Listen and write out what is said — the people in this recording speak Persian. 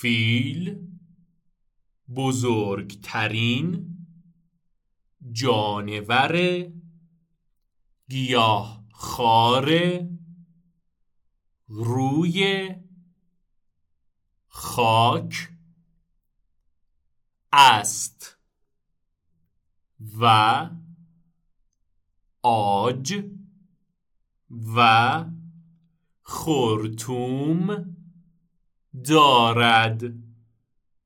فیل بزرگترین جانور گیاهخوار روی خاک است و عاج و خرطوم دارد.